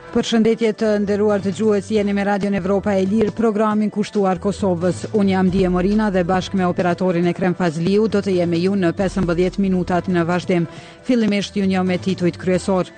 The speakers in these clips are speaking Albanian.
Përshëndetje të nderuar dëgjues, jeni me Radion Evropa e Lirë, programin kushtuar Kosovës. Unë jam Dije Morina dhe bashkë me operatorin Ekrem Fazliu do të jemi ju në 15 minutat në vazhdim. Fillimisht ju njoh me titujt kryesor.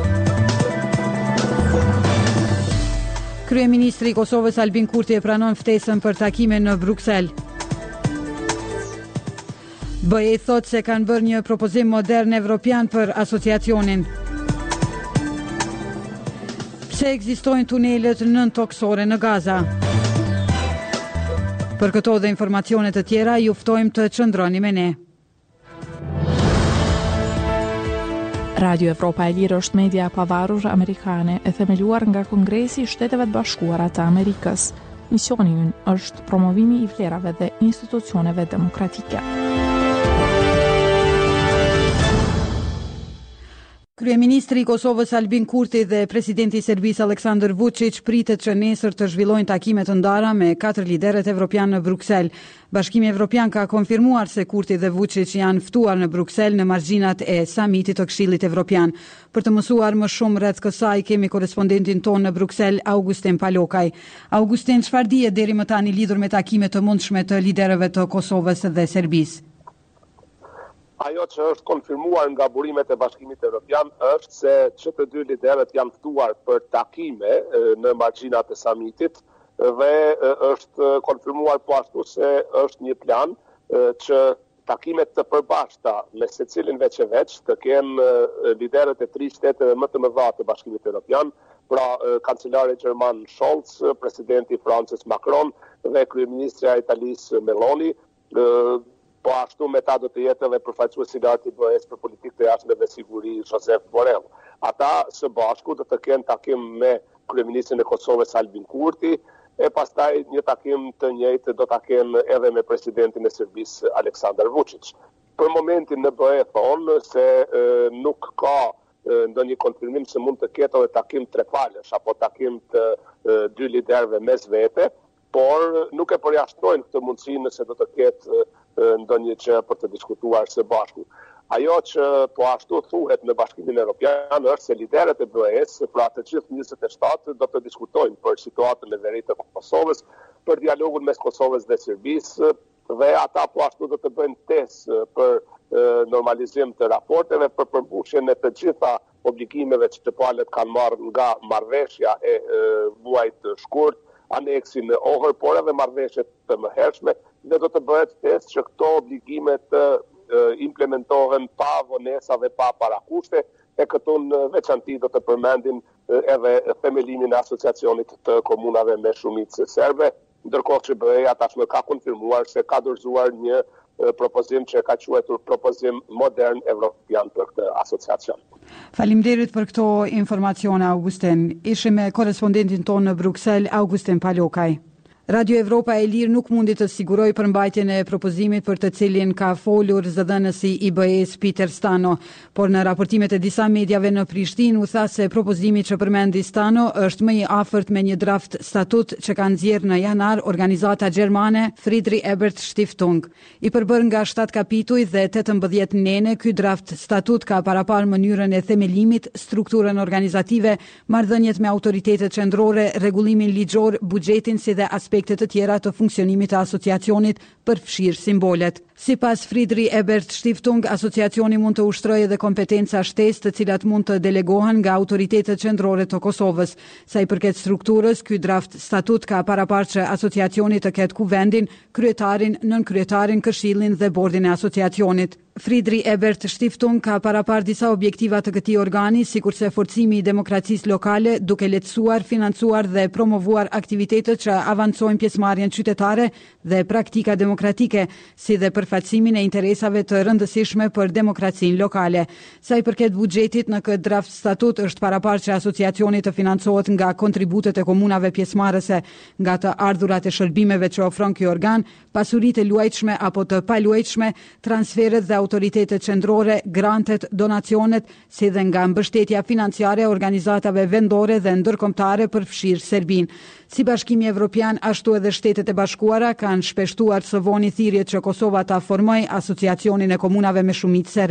Kryeministri i Kosovës Albin Kurti e pranon ftesën për takime në Bruksel. BE thot se kanë bërë një propozim modern evropian për asociacionin. Pse ekzistojnë tunelet nëntoksore në Gaza? Për këto dhe informacione të tjera, ju ftojmë të qëndroni me ne. Radio Evropa e Lirë është media e pavarur amerikane e themeluar nga Kongresi i Shteteve të Bashkuara të Amerikës. Misioni i ynë është promovimi i vlerave dhe institucioneve demokratike. Kryeministri i Kosovës Albin Kurti dhe presidenti i Serbisë Aleksandar Vučić pritet që nesër të zhvillojnë takime të ndara me 4 liderët evropian në Bruksel. Bashkimi Evropian ka konfirmuar se Kurti dhe Vučić janë ftuar në Bruksel në margjinat e samitit të Këshillit Evropian. Për të mësuar më shumë rreth kësaj kemi korrespondentin tonë në Bruksel, Augustin Palokaj. Augustin, çfarë dihet deri më tani lidhur me takimet të mundshme të liderëve të Kosovës dhe Serbisë? Ajo që është konfirmuar nga burimet e Bashkimit Evropian është se që të dy liderët janë ftuar për takime në margjinat e samitit dhe është konfirmuar po ashtu se është një plan që takimet të përbashkëta me secilin veç e veç të kenë liderët e 3 shteteve më të mëdha të Bashkimit Evropian, pra kancelari gjerman Scholz, presidenti Francës Macron dhe kryeministrja e Italisë Meloni. Po ashtu me ta do të jetë edhe përfaqësuesi i lartë i BE-s për politikë të jashtme dhe siguri Josep Borrell. Ata së bashku do të kenë takim me kryeministrin e Kosovës Albin Kurti e pastaj një takim të njëjtë do ta kenë edhe me presidentin e Serbisë Aleksandar Vučić. Për momentin në BE thonë se nuk ka ndonjë konfirmim se mund të ketë edhe takim trepalësh apo takim të dy liderëve mes vete, por nuk e përjashtojnë këtë mundësi nëse do të ketë ndonjë që për të diskutuar së bashku. Ajo që po ashtu thuhet në Bashkimin Evropian është se liderët e BE-s, pra të gjithë 27 do të diskutojnë për situatën e veriut të Kosovës, për dialogun mes Kosovës dhe Serbisë dhe ata po ashtu do të bëjnë testë për normalizim të raporteve, për përmbushjen e të gjitha obligimeve që palët kanë marrë nga marrëveshja e muajit shkurt, aneksin në ohër, por edhe marrëveshjet të mëhershme, dhe do të bëhet test që këto obligime të implementohen pa vonesa dhe pa parakushte, e këtu në veçanti do të përmendin edhe themelimin e asociacionit të komunave me shumicë serbe, ndërkohë që BE-ja tashmë ka konfirmuar se ka dorëzuar një propozim që ka quajtur propozim modern evropian për këtë asociacion. Faleminderit për këto informacione, Augustin. Ishim me korrespondentin tonë në Bruksel, Augustin Palokaj. Radio Evropa e Lirë nuk mundi të siguroj përmbajtjen e propozimit për të cilin ka folur zëdhënësi i BE-s Peter Stano, por në raportimet e disa mediave në Prishtinë u tha se propozimi që përmendi Stano është më i afërt me një draft statut që ka nxjerrë në janar organizata gjermane Friedrich Ebert Stiftung. I përbërë nga 7 kapituj dhe 18 nene, ky draft statut ka paraparë mënyrën e themelimit, strukturën organizative, marrëdhëniet me autoritetet qendrore, rregullimin ligjor, buxhetin si dhe aspektet të tjera të funksionimit të asociacionit përfshirë simbolet. Sipas Friedrich Ebert Stiftung, asociacioni mund të ushtrojë edhe kompetenca shtesë të cilat mund të delegohen nga autoritetet qendrore të Kosovës. Sa i përket strukturës, ky draft statut ka paraparë që asociacioni të ketë kuvendin, kryetarin, nënkryetarin, këshillin dhe bordin e asociacionit. Friedrich Ebert Stiftung ka parapar disa objektiva të këtij organi, sikurse forcimi i demokracisë lokale, duke lehtësuar, financuar dhe promovuar aktivitetet që avancojnë pjesëmarrjen qytetare dhe praktika demokratike, si dhe përfaqësimin e interesave të rëndësishme për demokracinë lokale. Sa i përket buxhetit, në këtë draft statut është parapar që asociacioni të financohet nga kontributet e komunave pjesëmarrëse, nga të ardhurat e shërbimeve që ofron ky organ, pasuritë e luajtshme apo të paluajtshme, transferet dhe autoritetet qendrore, grantet, donacionet, si dhe nga mbështetja financiare e organizatave vendore dhe ndërkombëtare përfshirë Serbinë. Si Bashkimi Evropian, ashtu edhe Shtetet e Bashkuara kanë shpeshtuar së voni thirrjet që Kosova ta formojë asociacionin e komunave me shumicë serbe.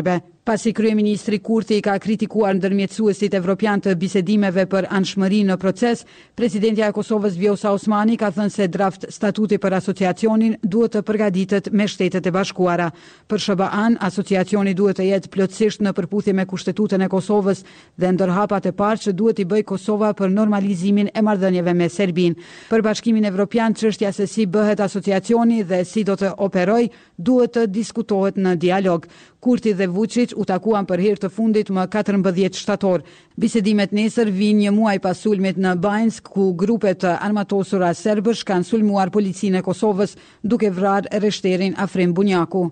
Pasi kryeministri Kurti ka kritikuar ndërmjetësuesit evropian të bisedimeve për anshmërinë në proces, presidentja e Kosovës Vjosa Osmani ka thënë se draft statuti për asociacionin duhet të përgatitet me Shtetet e Bashkuara. Për SBA-n, asociacioni duhet të jetë plotësisht në përputhje me Kushtetutën e Kosovës dhe ndër hapat e parë që duhet i bëjë Kosova për normalizimin e marrëdhënieve me Serbinë. Për Bashkimin Evropian, çështja se si bëhet asociacioni dhe si do të operojë duhet të diskutohet në dialog. Kurti dhe Vučić u takuan për herë të fundit më 14 shtator. Bisedimet nesër vijnë një muaj pas sulmit në Banjsk, ku grupe të armatosura serbësh kanë sulmuar policinë e Kosovës duke vrarë reshterin Afrim Bunjaku.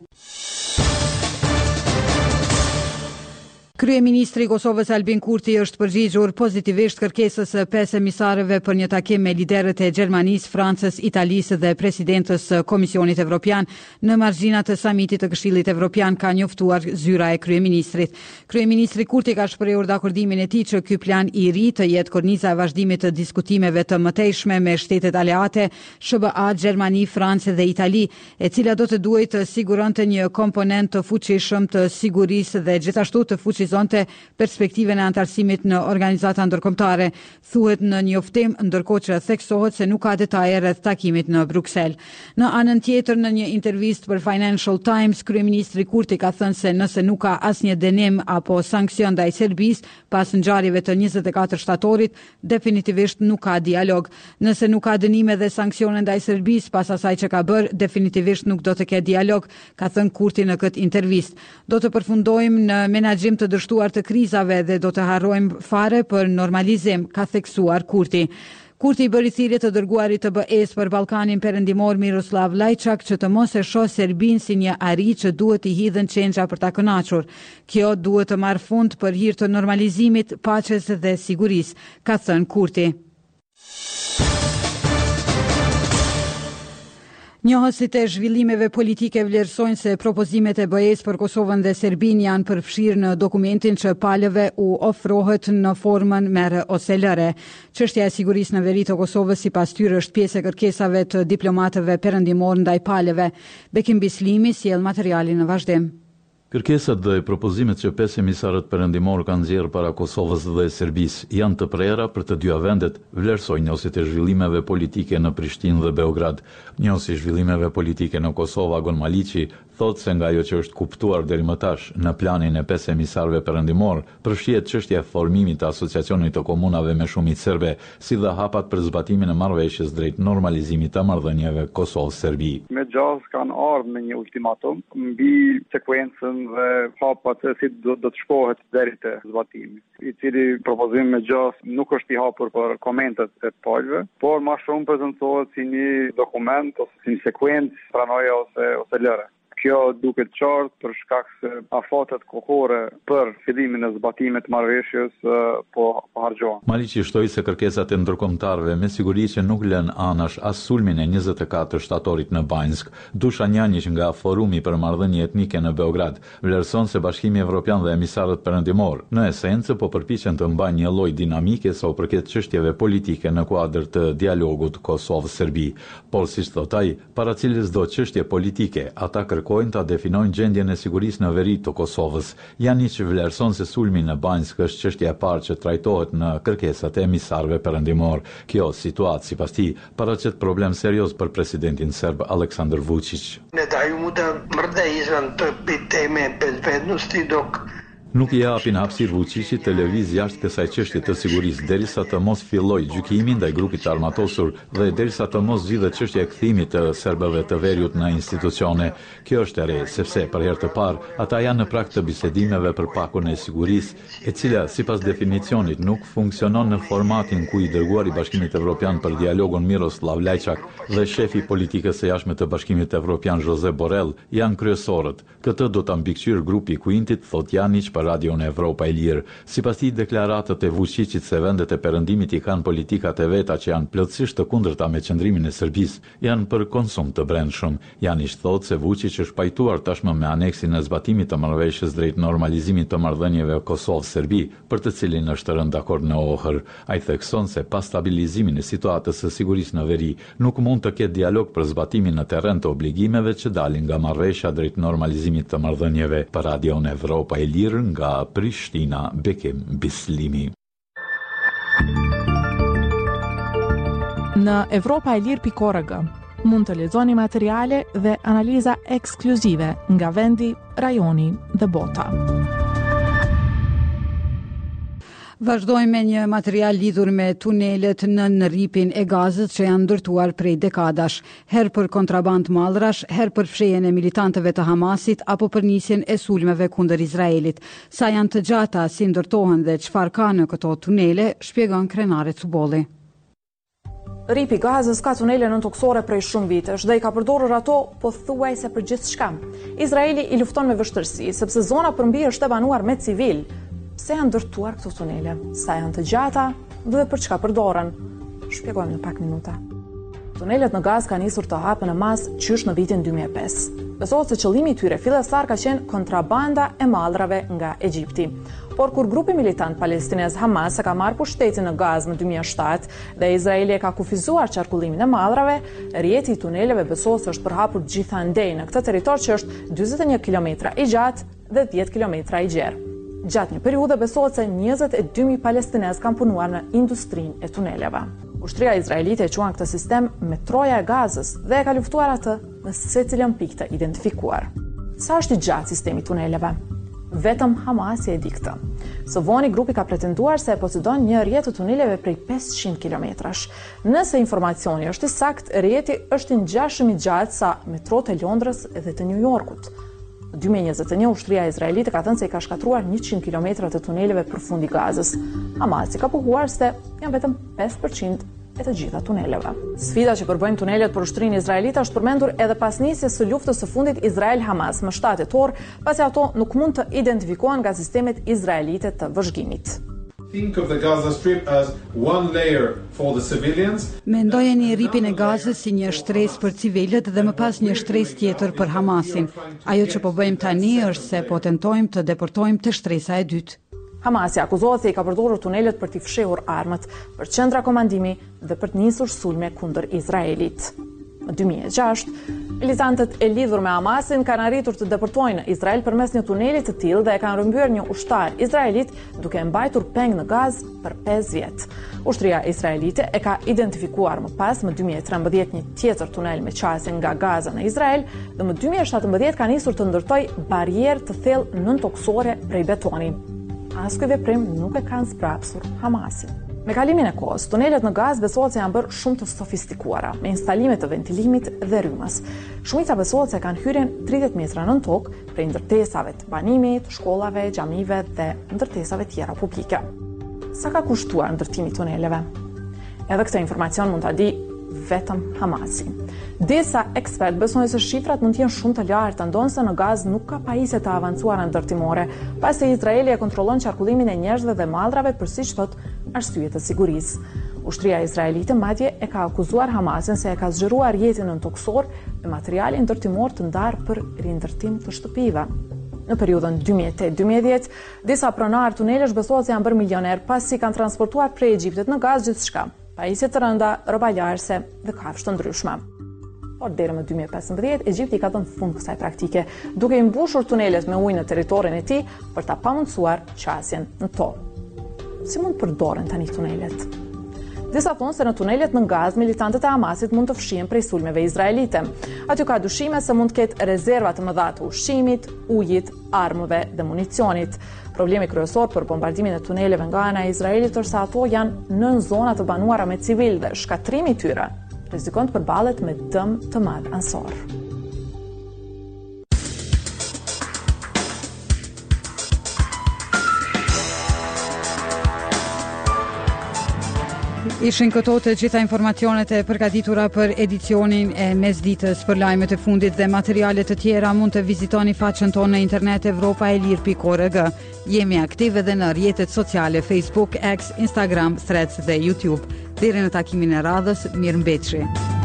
Kryeministri i Kosovës Albin Kurti është përgjigjur pozitivisht kërkesës së 5 emisarëve për një takim me liderët e Gjermanisë, Francës, Italisë dhe presidentës së Komisionit Evropian në margjina të samitit të Këshillit Evropian, ka njoftuar zyra e kryeministrit. Kryeministri Kurti ka shprehur dakordimin e tij që ky plan i ri të jetë korniza e vazhdimit të diskutimeve të mëtejshme me shtetet aleate, SBA, Gjermani, Francë dhe Itali, e cila do të duhej të siguronte një komponent të fuqishëm të sigurisë dhe gjithashtu të zonte perspektiven e antarësimit në organizata ndërkombëtare, thuhet në njoftim, ndërkohë që theksohet se nuk ka detaje rreth takimit në Bruksel. Në anën tjetër, në një intervistë për Financial Times, kryeministri Kurti ka thënë se nëse nuk ka asnjë dënim apo sankcion ndaj Serbisë pas ngjarjeve të 24 shtatorit, definitivisht nuk ka dialog. Nëse nuk ka dënime dhe sanksione ndaj Serbisë pas asaj që ka bërë, definitivisht nuk do të ketë dialog, ka thënë Kurti në këtë intervistë. Do të përfundojmë në menaxhim të dështuar të krizave dhe do të harrojmë fare për normalizim, ka theksuar Kurti. Kurti i bëri thirrje të dërguarit të BE-s për Ballkanin Perëndimor Miroslav Lajçak që të mos e shohë Serbinë si një ari që duhet i hidhen çengja për ta kënaqur. Kjo duhet të marrë fund për hir të normalizimit, paqes dhe sigurisë, ka thënë Kurti. Njohësit e zhvillimeve politike vlerësojnë se propozimet e BE-s për Kosovën dhe Serbinë janë përfshirë në dokumentin që palëve u ofrohet në formën merre ose lëre. Çështja e sigurisë në veri të Kosovës sipas tyre është pjesë e kërkesave të diplomatëve perëndimor ndaj palëve. Bekim Bislimi sjell materialin në vazhdim. Kërkesat dhe propozimet që 5 emisarët perëndimor kanë nxjerrë para Kosovës dhe Serbisë janë të prera për të dyja vendet, vlerësojnë njohësit e zhvillimeve politike në Prishtinë dhe Beograd. Njohësi i zhvillimeve politike në Kosovë, Agon Maliqi, thotë se nga ajo që është kuptuar deri më tash në planin e 5 emisarëve perëndimor, përfshihet çështja e formimit të asociacionit të komunave me shumicë serbe, si dhe hapat për zbatimin e marrëveshjes drejt normalizimit të marrëdhënieve Kosovë-Serbi. Me gjasë kanë ardhur me një ultimatum mbi sekuencën dhe hapat se si do të shkohet deri te zbatimi, i cili propozim me gjasë nuk është i hapur për komentet e palëve, por më shumë prezantohet si një dokument ose si një sekuencë pranoje ose lëre. Kjo duket qartë për shkak se afatet kohore për fillimin e zbatimit të marrëveshjes po harxhohen. Maliqi shtoi se kërkesat e ndërkombëtarëve me siguri që nuk lën anash as sulmin e 24 shtatorit në Banjsk. Dushan Janjić nga Forumi për marrëdhënie etnike në Beograd vlerëson se Bashkimi Evropian dhe emisarët perëndimor në esencë po përpiqen të mbajnë një lloj dinamike sa u përket çështjeve politike në kuadër të dialogut Kosovë-Serbi. Por siç thot ai, para cilës do çështje politike, ata kërkojnë ta definojnë gjendjen e sigurisë në veri të Kosovës. Janjić vlerëson se sulmi në Banjsk është çështja e parë që trajtohet në kërkesat e emisarëve perëndimor. Kjo situatë sipas tij paraqet problem serioz për presidentin serb Aleksandar Vučić. Nuk i japin hapësirë Vučićit të lëviz jashtë kësaj çështje të sigurisë derisa të mos fillojë gjykimi ndaj grupit të armatosur dhe derisa të mos zgjidhet çështja e kthimit të serbëve të veriut në institucione. Kjo është e re, sepse për herë të parë ata janë në prag të bisedimeve për pakun e sigurisë, e cila sipas definicionit nuk funksionon në formatin ku i dërguari i Bashkimit Evropian për dialogun Miroslav Lajçak dhe shefi politikës së jashtme të Bashkimit Evropian Josep Borrell janë kryesorët. Këtë do ta mbikëqyr grupi i Kuintit, thot Janjić, për Radion Evropa e Lirë. Sipas tij, deklaratët e Vučićit se vendet e perëndimit i kanë politikat e veta që janë plotësisht të kundërta me qëndrimin e Serbisë, janë për konsum të brendshëm. Janić thotë se Vučić është pajtuar tashmë me aneksin e zbatimit të marrëveshjes drejt normalizimit të marrëdhënieve Kosovë-Serbi, për të cilin është rënë dakord në Ohër. Ai thekson se pas stabilizimin e situatës së sigurisë në veri, nuk mund të ketë dialog për zbatimin në terren të obligimeve që dalin nga marrëveshja drejt normalizimit të marrëdhënieve. Për Radion Evropa e Lirë nga Prishtina, Bekim Bislimi. Në evropaelir.org mund të lexoni materiale dhe analiza ekskluzive nga vendi, rajoni dhe bota. Vazhdojmë me një material lidhur me tunelet në rripin e Gazës që janë ndërtuar prej dekadash, her për kontraband mallrash, her për fshehjen e militantëve të Hamasit apo për nisjen e sulmeve kundër Izraelit. Sa janë të gjata, si ndërtohen dhe çfarë ka në këto tunele, shpjegon Krenare Cubolli. Rripi Gazës ka tunele nëntoksore prej shumë vitesh dhe i ka përdorur ato pothuajse për gjithçka. Izraeli i lufton me vështirësi sepse zona përmbi është e banuar me civil. Pse janë ndërtuar këto tunele, sa janë të gjata dhe për çka përdoren. Shpjegojmë në pak minuta. Tunelet në Gazë kanë nisur të hapen në mas qysh në vitin 2005. Besohet se qëllimi i tyre fillestar ka qenë kontrabanda e mallrave nga Egjipti. Por kur grupi militant palestinez Hamas e ka marrë pushtetin në Gazë në 2007 dhe Izraeli e ka kufizuar qarkullimin e mallrave, rrjeti i tuneleve besohet se është përhapur gjithandej në këtë territor që është 41 kilometra i gjatë dhe 10 kilometra i gjerë. Gjatë një periudhe besohet se 22.000 palestinez kanë punuar në industrinë e tuneleve. Ushtria izraelite e quan këtë sistem metroja e Gazës dhe e ka luftuar atë në secilën pikë të identifikuar. Sa është i gjatë sistemi tuneleve? Vetëm Hamasi e di këtë. Së voni grupi ka pretenduar se e posedon një rrjet të tuneleve prej 500 kilometrash. Nëse informacioni është i saktë, rrjeti është i ngjashëm i gjatë sa metrot e Londrës dhe të New Yorkut. Në 2021, ushtria izraelite ka thënë se i ka shkatruar 100 kilometra të tuneleve përfund i Gazës. Hamasi ka pohuar se janë vetëm 5% e të gjitha tuneleve. Sfida që përbëjnë tunelet për ushtrinë izraelite është përmendur edhe pas nisjes së luftës së fundit Izrael-Hamas më 7 tetor, pasi ato nuk mund të identifikohen nga sistemet izraelite të vëzhgimit. Think of the Gaza Strip as one layer for the civilians. Mendojeni rripin e Gazës si një shtresë për civilët dhe më pas një shtresë tjetër për Hamasin. Ajo që po bëjmë tani është se po tentojmë të deportojmë te shtresa e dytë. Hamasi akuzohet se i ka përdorur tunelet për t'i fshehur armët, për qendra komandimi dhe për të nisur sulme kundër Izraelit. Në 2006, militantët e lidhur me Hamasin kanë arritur të deportojnë Izrael përmes një tuneli të tillë dhe e kanë rrëmbyer një ushtar izraelit duke e mbajtur peng në Gazë për 5 vjet. Ushtria izraelite e ka identifikuar më pas më 2013 një tjetër tunel me qasje nga Gaza në Izrael dhe më 2017 ka nisur të ndërtojë barierë të thellë nëntoksore prej betoni. As ky veprim nuk e kanë zbrapsur Hamasin. Me kalimin e kohës, tunelet në Gazë besohet se janë bërë shumë të sofistikuara, me instalime të ventilimit dhe rrymës. Shumica besohet se kanë hyrjen 30 metra nën tokë, prej ndërtesave të banimit, shkollave, xhamive dhe ndërtesave tjera publike. Sa ka kushtuar ndërtimi i tuneleve? Edhe këtë informacion mund ta di vetëm Hamasi. Disa ekspert besojnë se shifrat mund të jenë shumë të larta, ndonse në Gazë nuk ka pajisje të avancuara ndërtimore, pasi Izraeli e kontrollon qarkullimin e njerëzve dhe mallrave për siç thot arsye të sigurisë. Ushtria izraelite madje e ka akuzuar Hamasin se e ka zgjeruar rrjetin nëntoksor me materiale ndërtimor të ndarë për rindërtim të shtëpive. Në periudhën 2008-2010, disa pronarë tunelesh besohet se janë bërë milioner pasi kanë transportuar prej Egjiptit në Gazë gjithçka, pajisje të rënda, rroba larëse dhe kafshë të ndryshme. Por deri më 2015, Egjipti ka dhënë fund kësaj praktike, duke i mbushur tunelet me ujë në territorin e tij për ta pamundsuar qasjen në tokë. Si mund përdoren tani tunelet? Disa thonë se në tunelet në Gazë militantët e Hamasit mund të fshihen prej sulmeve izraelite. Aty ka dyshime se mund të ketë rezerva të mëdha të ushqimit, ujit, armëve dhe municionit. Problemi kryesor për bombardimin e tuneleve nga ana e Izraelit është se ato janë nën zona të banuara me civil dhe shkatrimi i tyre rrezikon të përballet me dëm të madh ansor. Ishin këto të gjitha informacionet e përgatitura për edicionin e mesditës. Për lajmet e fundit dhe materialet të tjera mund të vizitoni faqen tonë në internet evropaelir.org. Jemi aktive edhe në rrjetet sociale Facebook, X, Instagram, Threads dhe YouTube. Deri në takimin e radhës, mirëmbëjtje.